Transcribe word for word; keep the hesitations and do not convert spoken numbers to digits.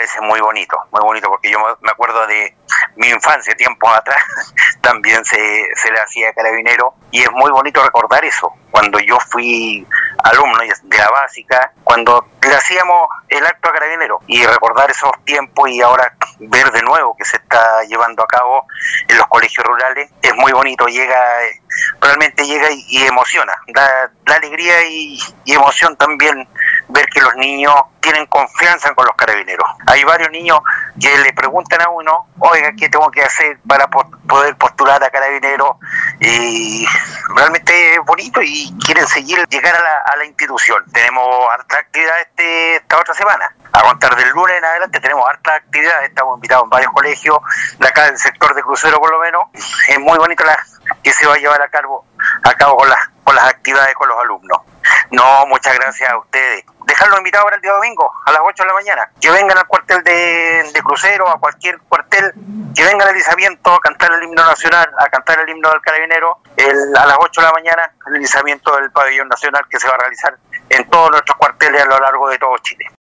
parece muy bonito, muy bonito, porque yo me acuerdo de mi infancia, tiempos atrás, también se, se le hacía carabinero, y es muy bonito recordar eso. Cuando yo fui alumno de la básica, cuando le hacíamos el acto a carabinero, y recordar esos tiempos y ahora ver de nuevo que se está llevando a cabo en los colegios rurales, es muy bonito, llega, realmente llega y, y emociona, da, da alegría y, y emoción también ver que los niños tienen confianza con los carabineros. Hay varios niños que le preguntan a uno, oiga, ¿qué tengo que hacer para poder postular a carabineros? Y realmente es bonito y quieren seguir, llegar a la, a la institución. Tenemos harta actividad este, esta otra semana. A contar del lunes en adelante tenemos harta actividad, estamos invitados en varios colegios, de acá del sector de crucero por lo menos. Es muy bonito la que se va a llevar a cabo, a cabo con, las, con las actividades con los alumnos. No, muchas gracias a ustedes. Dejarlos invitados para el día domingo a las ocho de la mañana. Que vengan al cuartel de, de crucero, a cualquier cuartel, que vengan al izamiento a cantar el himno nacional, a cantar el himno del carabinero, el, a las ocho de la mañana, el izamiento del pabellón nacional que se va a realizar en todos nuestros cuarteles a lo largo de todo Chile.